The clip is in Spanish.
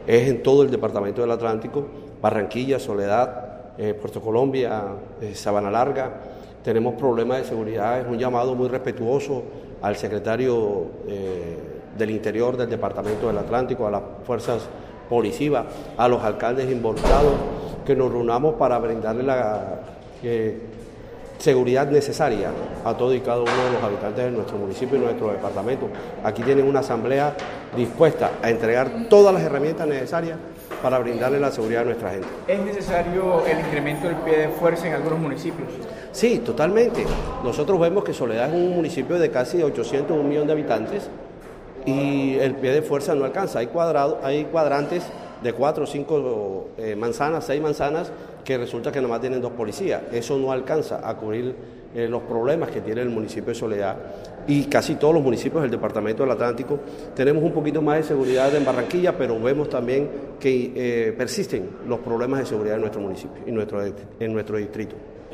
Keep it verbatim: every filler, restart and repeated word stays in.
es en todo el departamento del Atlántico, Barranquilla, Soledad, eh, Puerto Colombia, eh, Sabana Larga. Tenemos problemas de seguridad, es un llamado muy respetuoso al secretario eh, del Interior del Departamento del Atlántico, a las fuerzas policivas, a los alcaldes involucrados, que nos reunamos para brindarle la eh, seguridad necesaria a todo y cada uno de los habitantes de nuestro municipio y nuestro departamento. Aquí tienen una asamblea dispuesta a entregar todas las herramientas necesarias para brindarle la seguridad a nuestra gente. ¿Es necesario el incremento del pie de fuerza en algunos municipios? Sí, totalmente. Nosotros vemos que Soledad es un municipio de casi ochocientos, un millón de habitantes y el pie de fuerza no alcanza. Hay, cuadrado, hay cuadrantes de cuatro o cinco eh, manzanas, seis manzanas, que resulta que nomás tienen dos policías. Eso no alcanza a cubrir eh, los problemas que tiene el municipio de Soledad y casi todos los municipios del departamento del Atlántico. Tenemos un poquito más de seguridad en Barranquilla, pero vemos también que eh, persisten los problemas de seguridad en nuestro municipio y nuestro, en nuestro distrito.